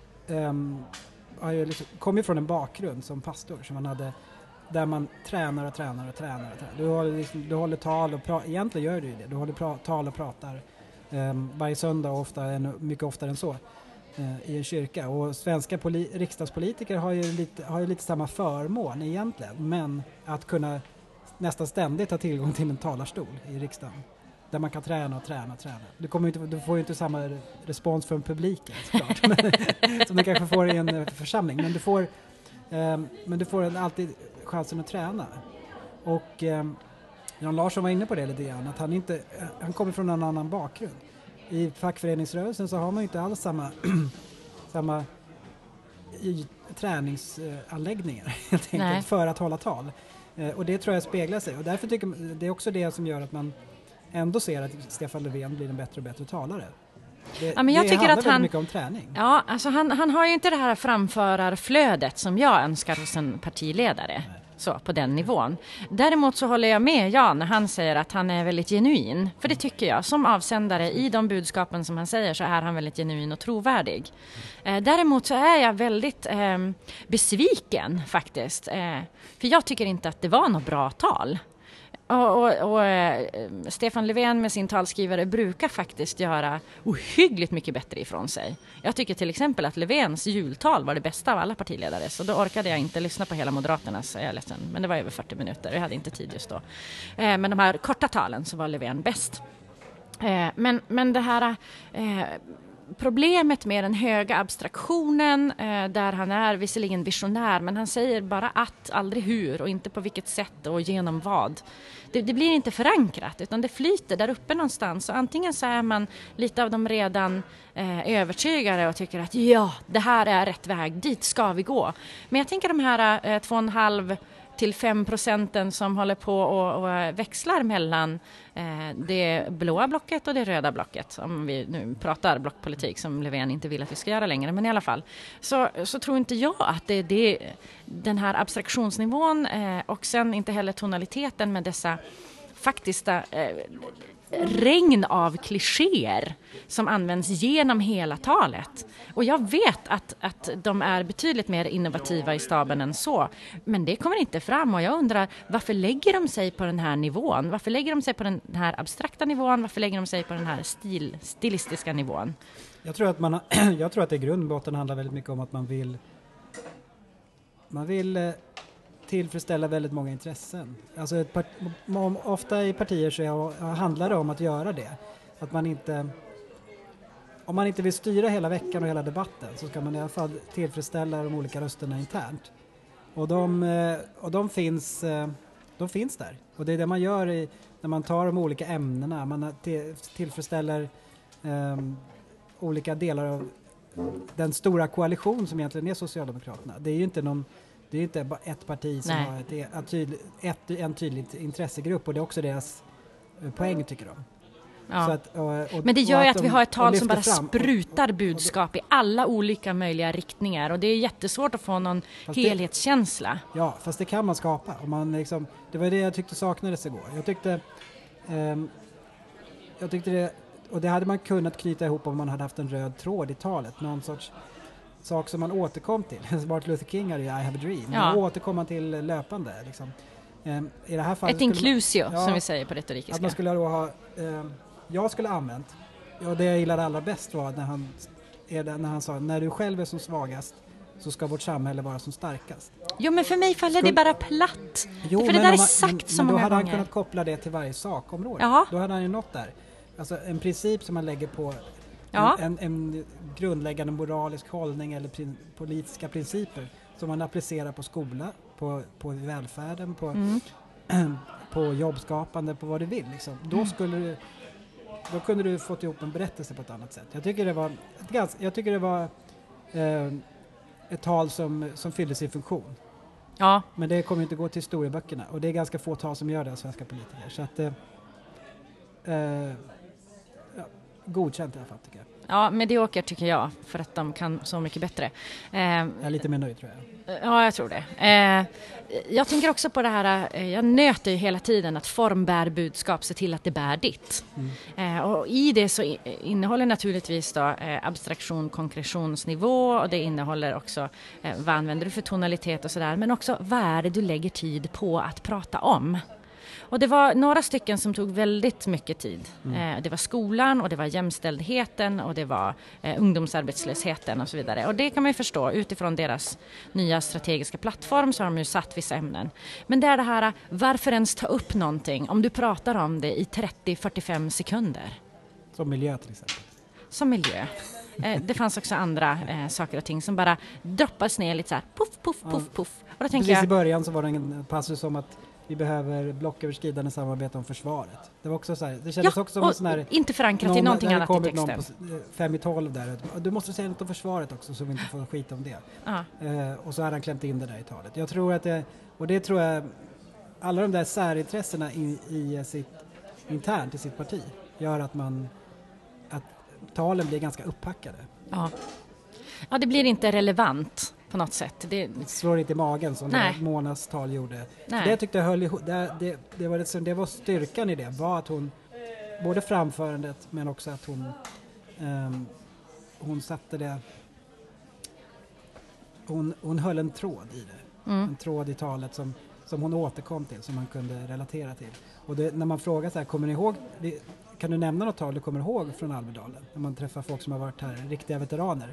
um, har ju liksom, kom ju från en bakgrund som pastor som han hade där man tränar och tränar och tränar. Och tränar. Du, håller, liksom, du håller tal och pratar, egentligen gör du ju det. Du håller pra- tal och pratar Um, varje söndag och ofta, mycket oftare än så uh, i en kyrka. Och svenska poli- riksdagspolitiker har ju, lite, har ju lite samma förmån egentligen, men att kunna nästan ständigt ha tillgång till en talarstol i riksdagen där man kan träna och träna och träna. Du, kommer inte, du får ju inte samma respons från publiken såklart som du kanske får i en församling, men du får, um, men du får en, alltid chansen att träna. Och um, Jan Larsson var inne på det lite grann, att han inte, han kommer från en annan bakgrund. i fackföreningsrörelsen så har man ju inte alls samma, samma i, träningsanläggningar helt enkelt för att hålla tal. Eh, och det tror jag speglar sig. Och därför tycker det är också det som gör att man ändå ser att Stefan Löfven blir en bättre och bättre talare. Det, ja, men jag det tycker handlar att han, mycket om träning. Ja, alltså han, han har ju inte det här framförarflödet som jag önskar hos en partiledare. Nej. Så, på den nivån. Däremot så håller jag med Jan när han säger att han är väldigt genuin. För det tycker jag. Som avsändare i de budskapen som han säger så är han väldigt genuin och trovärdig. Eh, däremot så är jag väldigt eh, besviken faktiskt. Eh, för jag tycker inte att det var något bra tal. Och, och, och eh, Stefan Löfven med sin talskrivare brukar faktiskt göra ohyggligt mycket bättre ifrån sig. Jag tycker till exempel att Löfvens jultal var det bästa av alla partiledare. Så då orkade jag inte lyssna på hela Moderaternas, jag är ledsen. Men det var över fyrtio minuter, jag hade inte tid just då. Eh, men de här korta talen så var Löfven bäst. Eh, men, men det här... Eh, Problemet med den höga abstraktionen eh, där han är visserligen visionär men han säger bara att, aldrig hur och inte på vilket sätt och genom vad. Det, det blir inte förankrat utan det flyter där uppe någonstans och antingen så är man lite av de redan eh, övertygade och tycker att ja, det här är rätt väg, dit ska vi gå. Men jag tänker de här eh, två och en halv till fem procenten som håller på och, och växlar mellan eh, det blåa blocket och det röda blocket. Om vi nu pratar blockpolitik som Löfven inte vill att vi ska göra längre. Men i alla fall så, så tror inte jag att det är det, den här abstraktionsnivån eh, och sen inte heller tonaliteten med dessa faktiska eh, regn av klichéer som används genom hela talet. Och jag vet att, att de är betydligt mer innovativa i staben än så. Men det kommer inte fram och jag undrar varför lägger de sig på den här nivån? Varför lägger de sig på den här abstrakta nivån? Varför lägger de sig på den här stil, stilistiska nivån? Jag tror att man, jag tror att det i grund och botten handlar väldigt mycket om att man vill man vill tillfredsställa väldigt många intressen. Alltså ett part, ofta i partier så handlar det om att göra det. Att man inte, om man inte vill styra hela veckan och hela debatten så ska man i alla fall tillfredsställa de olika rösterna internt. Och de, och de, finns, de finns där. Och det är det man gör i, när man tar de olika ämnena. Man tillfredsställer um, olika delar av den stora koalition som egentligen är Socialdemokraterna. Det är ju inte någon Det är inte bara ett parti som Nej. har ett, ett tydlig, ett, en tydlig intressegrupp och det är också deras poäng tycker de. Ja. Så att, och, och, Men det gör ju att, att vi har ett tal som bara fram. sprutar budskap i alla olika möjliga riktningar och det är jättesvårt att få någon helhetskänsla. Det, ja, fast det kan man skapa. Och man liksom, det var det jag tyckte saknades igår. Jag tyckte, um, jag tyckte det, och det hade man kunnat knyta ihop om man hade haft en röd tråd i talet. Någon sorts sak som man återkom till. Martin Luther King hade ju I have a dream. Ja. Man återkom man till löpande. Liksom. Um, i det här fallet ett inklusio man, ja, som vi säger på retorikiska. Att man skulle då ha, um, jag skulle ha använt, ja, det jag gillade allra bäst var när han, är det, när han sa när du själv är som svagast så ska vårt samhälle vara som starkast. Jo, men för mig faller skulle, det bara platt. Jo, för det där är man, sagt men, så men många då hade gånger. Han kunnat koppla det till varje sakområde. Jaha. Då hade han ju nått där. Alltså en princip som man lägger på ja. en, en, en grundläggande moralisk hållning eller prin, politiska principer som man applicerar på skola, på, på välfärden, på, mm. på jobbskapande, på vad du vill. Liksom. Då, Mm. skulle du, då kunde du fått ihop en berättelse på ett annat sätt. Jag tycker det var, ett ganska, jag tycker det var eh, ett tal som, som fyllde sin funktion. Ja. Men det kommer inte gå till historieböckerna. Och det är ganska få tal som gör det av svenska politiker. Så att, eh, eh, ja, godkänt i alla fall tycker jag. Ja, medioker tycker jag. För att de kan så mycket bättre. Eh, jag är lite mer nöjd tror jag. Ja, jag tror det. Eh, jag tänker också på det här, eh, jag nöter ju hela tiden att form bär budskap, se till att det bär ditt. Mm. Eh, och i det så innehåller naturligtvis då eh, abstraktion, konkretionsnivå och det innehåller också eh, vad använder du för tonalitet och sådär. Men också vad är det du lägger tid på att prata om. Och det var några stycken som tog väldigt mycket tid. Mm. Eh, det var skolan och det var jämställdheten och det var eh, ungdomsarbetslösheten och så vidare. Och det kan man ju förstå, utifrån deras nya strategiska plattform så har de ju satt vissa ämnen. Men det är det här, varför ens ta upp någonting om du pratar om det i trettio till fyrtiofem sekunder? Som miljö till exempel. Som miljö. Eh, det fanns också andra eh, saker och ting som bara droppas ner lite så här, puff, puff, puff, puff. Och då tänker Precis jag, i början så var det en passus om att vi behöver blocköverskridande samarbete om försvaret. Det var också så här, det kändes ja, också som en sån här... inte förankrat i någonting annat i texten. Någon på fem i tolv där. Du måste säga något om försvaret också så vi inte får skit om det. Eh, och så har han klämt in det där i talet. Jag tror att det, och det tror jag, alla de där särintressena i, i sitt, internt i sitt parti gör att man, att talen blir ganska upphackade. Ja, ja det blir inte relevant på något sätt. Det slår inte i magen som det Monas tal gjorde. Det tyckte jag höll ihop, det, det, det, var det, det var styrkan i det, var att hon, både framförandet men också att hon um, hon satte det, hon, hon höll en tråd i det. Mm. En tråd i talet som, som hon återkom till, som man kunde relatera till. Och det, när man frågar så här, kommer ni ihåg, kan du nämna något tal du kommer ihåg från Almedalen? När man träffar folk som har varit här, riktiga veteraner.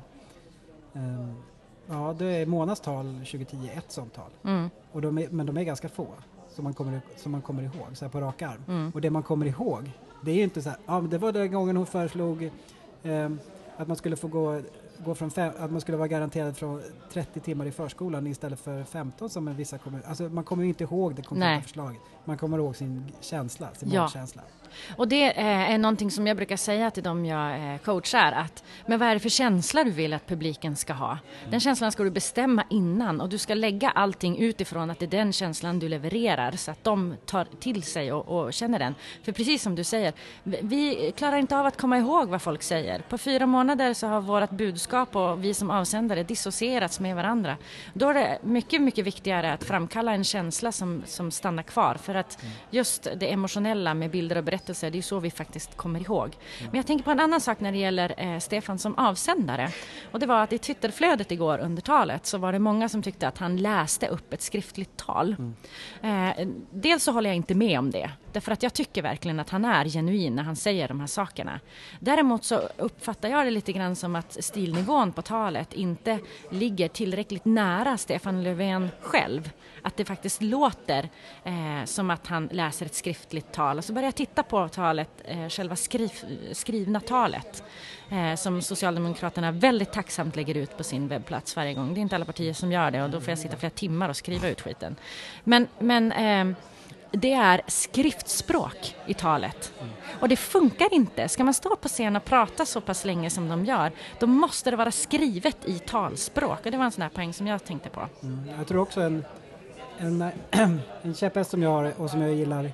Um, Ja, det är Monas tal tjugohundratio, ett sånt tal. Mm. Och de är, men de är ganska få som man kommer, som man kommer ihåg så här på rak arm. Mm. Och det man kommer ihåg, det är ju inte så här, ja, det var den gången hon föreslog eh, att man skulle få gå, gå från fem, att man skulle vara garanterad från trettio timmar i förskolan istället för femton som en vissa kommer. Alltså man kommer ju inte ihåg det konkreta förslaget. Man kommer ihåg sin känsla, sin ja. magkänsla. Och det är någonting som jag brukar säga till dem jag coachar, att men vad är det för känsla du vill att publiken ska ha? Den känslan ska du bestämma innan, och du ska lägga allting utifrån att det är den känslan du levererar så att de tar till sig och, och känner den. För precis som du säger, vi klarar inte av att komma ihåg vad folk säger. På fyra månader så har vårt budskap och vi som avsändare dissocierats med varandra. Då är det mycket, mycket viktigare att framkalla en känsla som, som stannar kvar, för att just det emotionella med bilder och berättelser, det är så vi faktiskt kommer ihåg. Men jag tänker på en annan sak när det gäller eh, Stefan som avsändare. Och det var att i Twitterflödet igår under talet så var det många som tyckte att han läste upp ett skriftligt tal. Mm. Eh, dels så håller jag inte med om det. Därför att jag tycker verkligen att han är genuin när han säger de här sakerna. Däremot så uppfattar jag det lite grann som att stilnivån på talet inte ligger tillräckligt nära Stefan Löfven själv. Att det faktiskt låter eh, som att han läser ett skriftligt tal. Och så börjar jag titta på talet, eh, själva skriv, skrivna talet. Eh, som Socialdemokraterna väldigt tacksamt lägger ut på sin webbplats varje gång. Det är inte alla partier som gör det, och då får jag sitta flera timmar och skriva ut skiten. Men... men eh, det är skriftspråk i talet. Mm. Och det funkar inte. Ska man stå på scen och prata så pass länge som de gör, då måste det vara skrivet i talspråk. Och det var en sån här poäng som jag tänkte på. Mm. Jag tror också en, en, en käpphäst som jag har och som jag gillar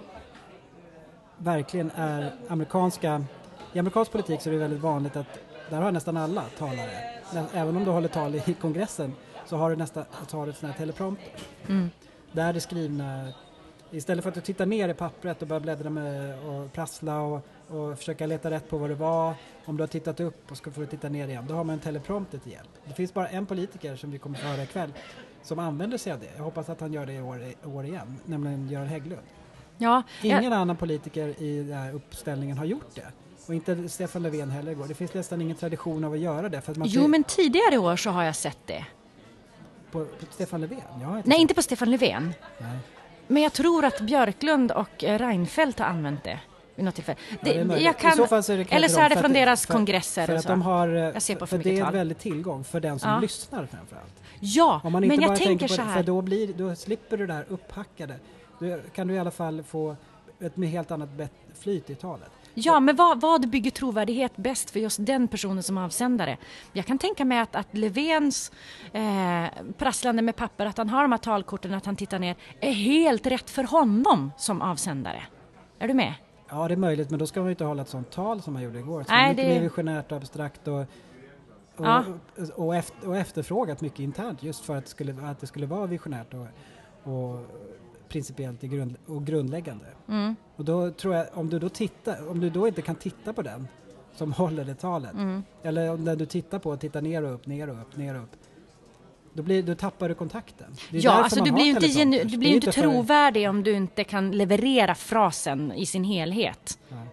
verkligen är amerikanska. I amerikansk politik så är det väldigt vanligt att där har nästan alla talare. Även om du håller tal i kongressen så har du nästan talet sån här teleprompter. Mm. Där det skrivna. Istället för att du tittar ner i pappret och börjar bläddra med och prassla och, och försöka leta rätt på vad det var. Om du har tittat upp och ska få titta ner igen, då har man en teleprompter till hjälp. Det finns bara en politiker som vi kommer att höra ikväll som använder sig av det. Jag hoppas att han gör det i år, i år igen, nämligen Göran Hägglund. Ja, Ingen jag... annan politiker i den här uppställningen har gjort det. Och inte Stefan Löfven heller igår. Det finns nästan ingen tradition av att göra det. För att man jo, ser... men tidigare år så har jag sett det. På, på Stefan Löfven? Jag har inte Nej, sett. inte på Stefan Löfven. Nej. Men jag tror att Björklund och Reinfeldt har använt det vid något tillfälle. Det, ja, det jag kan, så så är eller så är det från att, deras för, kongresser. För att så. de har, jag ser på för, för det är en tal. väldigt tillgång för den som ja. lyssnar framförallt. Ja, Om man inte men jag bara tänker på så det, här. För då, blir, då slipper du det här upphackade. Då kan du i alla fall få ett med helt annat flyt i talet. Ja, men vad, vad bygger trovärdighet bäst för just den personen som avsändare? Jag kan tänka mig att, att Löfvens eh, prasslande med papper, att han har de här talkorten, att han tittar ner, är helt rätt för honom som avsändare. Är du med? Ja, det är möjligt, men då ska man ju inte hålla ett sånt tal som man gjorde igår. Så Nej, mycket det... mer visionärt och abstrakt och, och, ja. och, och, efter, och efterfrågat mycket internt just för att det skulle, att det skulle vara visionärt och, och principiellt grund, och grundläggande. Mm. Och då tror jag, om du då tittar, om du då inte kan titta på den som håller det talet, mm. eller om när du tittar på, tittar ner och upp, ner och upp, ner och upp, då, blir, då tappar du kontakten. Ja, alltså du blir ju inte, genu, du blir inte, inte trovärdig för... om du inte kan leverera frasen i sin helhet. Nej. Så.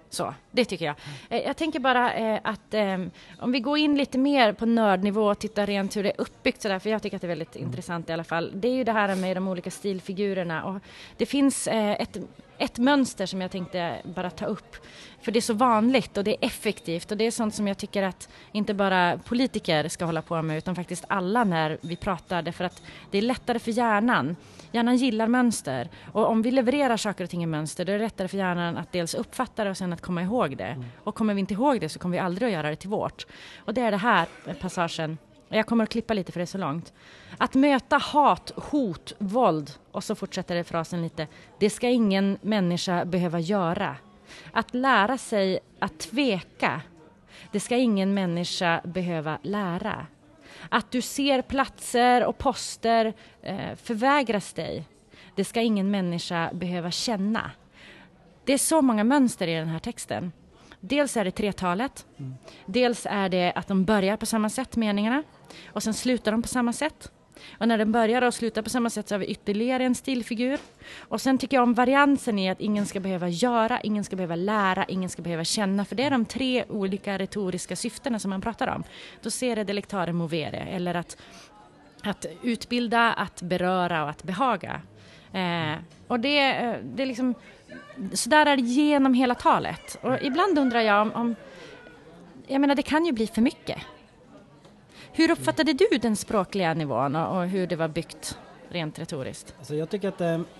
Det tycker jag. Jag tänker bara eh, att eh, om vi går in lite mer på nördnivå och tittar rent hur det är uppbyggt sådär, för jag tycker att det är väldigt mm. intressant i alla fall. Det är ju det här med de olika stilfigurerna, och det finns eh, ett, ett mönster som jag tänkte bara ta upp. För det är så vanligt och det är effektivt, och det är sånt som jag tycker att inte bara politiker ska hålla på med, utan faktiskt alla när vi pratar, därför att det är lättare för hjärnan. Hjärnan gillar mönster, och om vi levererar saker och ting i mönster, då är det lättare för hjärnan att dels uppfatta det och sen att komma ihåg det. Mm. Och kommer vi inte ihåg det så kommer vi aldrig att göra det till vårt. Och det är det här passagen. Jag kommer att klippa lite för det är så långt. Att möta hat, hot, våld, och så fortsätter det frasen lite. Det ska ingen människa behöva göra. Att lära sig att tveka. Det ska ingen människa behöva lära. Att du ser platser och poster eh, förvägras dig. Det ska ingen människa behöva känna. Det är så många mönster i den här texten. Dels är det tretalet. Mm. Dels är det att de börjar på samma sätt, meningarna. Och sen slutar de på samma sätt. Och när den börjar och slutar på samma sätt så har vi ytterligare en stilfigur. Och sen tycker jag om variansen i att ingen ska behöva göra, ingen ska behöva lära, ingen ska behöva känna. För det är de tre olika retoriska syftena som man pratar om. Då ser det delectare movere, eller att, att utbilda, att beröra och att behaga. Eh, och det, det är liksom, så där är det genom hela talet. Och ibland undrar jag om, om jag menar det kan ju bli för mycket. Hur uppfattade du den språkliga nivån och, och hur det var byggt rent retoriskt? Alltså jag tycker att eh,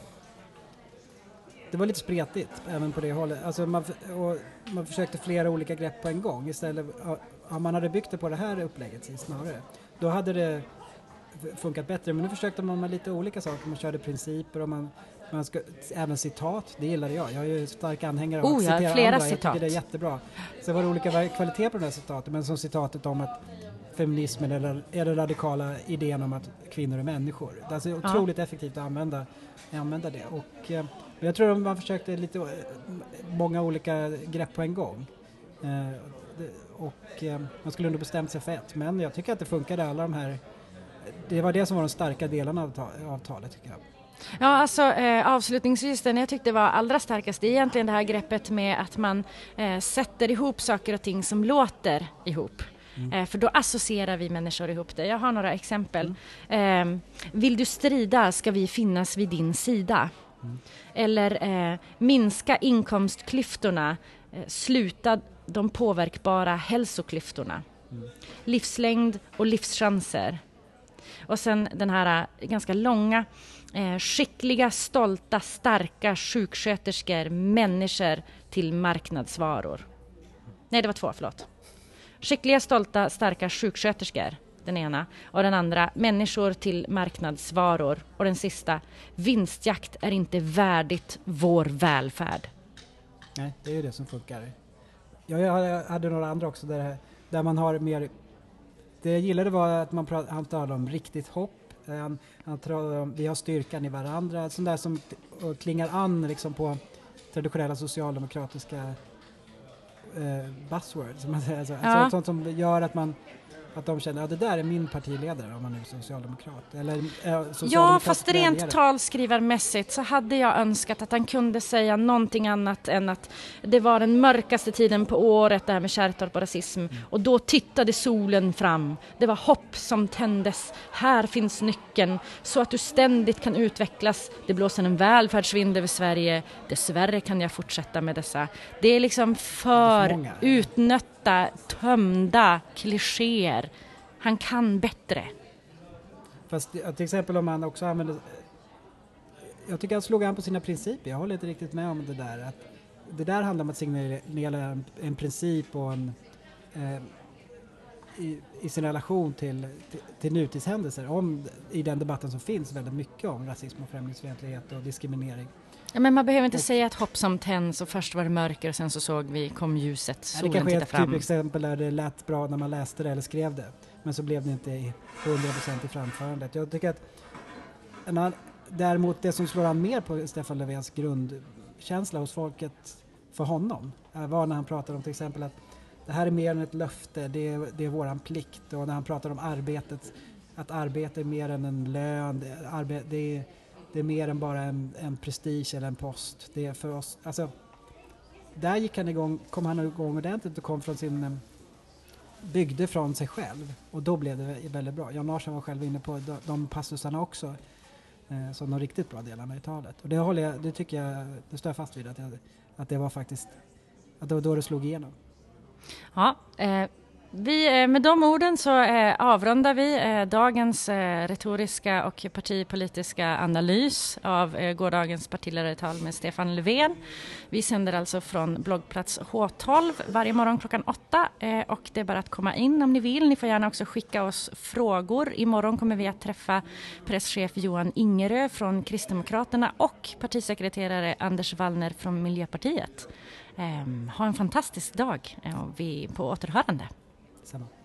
det var lite spretigt även på det hållet. Alltså man, och man försökte flera olika grepp på en gång. Istället, om man hade byggt det på det här upplägget snarare, då hade det funkat bättre. Men nu försökte man med lite olika saker. Man körde principer och man, man ska, även citat, det gillade jag. Jag är ju stark anhängare av oh, att citera ja, flera andra. Citat. Jag tycker det är jättebra. Så var det olika kvaliteter på de här citaten, men som citatet om att feminismen är, är den radikala idén om att kvinnor är människor. Det är alltså otroligt ja. effektivt att använda, använda det. Och eh, jag tror att man försökte lite eh, många olika grepp på en gång. Eh, det, och eh, man skulle ändå bestämt sig för ett. Men jag tycker att det funkade alla de här. Det var det som var de starka delarna av avtalet tycker jag. Ja, alltså eh, avslutningsvis den jag tyckte var allra starkast är egentligen det här greppet med att man eh, sätter ihop saker och ting som låter ihop. Mm. Eh, för då associerar vi människor ihop det. Jag har några exempel. Mm. Eh, vill du strida ska vi finnas vid din sida. Mm. Eller eh, minska inkomstklyftorna, eh, sluta de påverkbara hälsoklyftorna. Mm. Livslängd och livschanser. Och sen den här ganska långa, eh, skickliga, stolta, starka sjuksköterskor, människor till marknadsvaror. Nej, det var två, förlåt. Skickliga, stolta, starka sjuksköterskor, den ena. Och den andra, människor till marknadsvaror. Och den sista, vinstjakt är inte värdigt vår välfärd. Nej, det är ju det som funkar. Jag hade några andra också där, där man har mer. Det jag gillade var att man prat, han talade om riktigt hopp. Han, han talade om vi har styrkan i varandra. Sånt där som t- och klingar an liksom på traditionella socialdemokratiska eh, buzzwords. Som man säger. Alltså, ja. alltså, sånt som gör att man att de känner att ja, det där är min partiledare om man är socialdemokrat. Eller, eh, ja, fast rent talskrivarmässigt så hade jag önskat att han kunde säga någonting annat än att det var den mörkaste tiden på året, det här med Kärrtorp och rasism. Mm. Och då tittade solen fram. Det var hopp som tändes. Här finns nyckeln så att du ständigt kan utvecklas. Det blåser en välfärdsvind över Sverige. Dessvärre kan jag fortsätta med dessa. Det är liksom för är utnötta, tömda klichéer. Han kan bättre. Fast till exempel om man också använder. Jag tycker han slog an på sina principer. Jag håller inte riktigt med om det där. Att det där handlar om att signalera en, en princip och en, eh, i, i sin relation till, till, till nutidshändelser. Om, i den debatten som finns väldigt mycket om rasism och främlingsfientlighet och diskriminering. Ja, men man behöver inte och, säga att hopp som tänds och först var det mörker och sen så såg vi kom ljuset, solen tittade fram. Det kanske är ett typexempel där det lät bra när man läste det eller skrev det. Men så blev det inte hundra procent i framförandet. Jag tycker att en annan, däremot det som slår an mer på Stefan Löfvens grundkänsla hos folket för honom var när han pratade om till exempel att det här är mer än ett löfte, det är, det är våran plikt. Och när han pratar om arbetet, att arbete är mer än en lön, det, arbete, det är Det är mer än bara en, en prestige eller en post. Det är för oss, alltså, där gick han igång, kom han igång ordentligt och kom från sin, eh, byggde från sig själv. Och då blev det väldigt bra. Jan Larsson var själv inne på de, de passusarna också. Eh, som de riktigt bra delarna i talet. Och det håller jag, det tycker jag, det står jag fast vid att, jag, att det var faktiskt, att det var då det slog igenom. Ja, eh, vi, med de orden så eh, avrundar vi eh, dagens eh, retoriska och partipolitiska analys av eh, gårdagens partiledartal med Stefan Löfven. Vi sänder alltså från bloggplats H tolv varje morgon klockan åtta eh, och det är bara att komma in om ni vill. Ni får gärna också skicka oss frågor. Imorgon kommer vi att träffa presschef Johan Ingerö från Kristdemokraterna och partisekreterare Anders Wallner från Miljöpartiet. Eh, ha en fantastisk dag och vi på återhörande. Samma.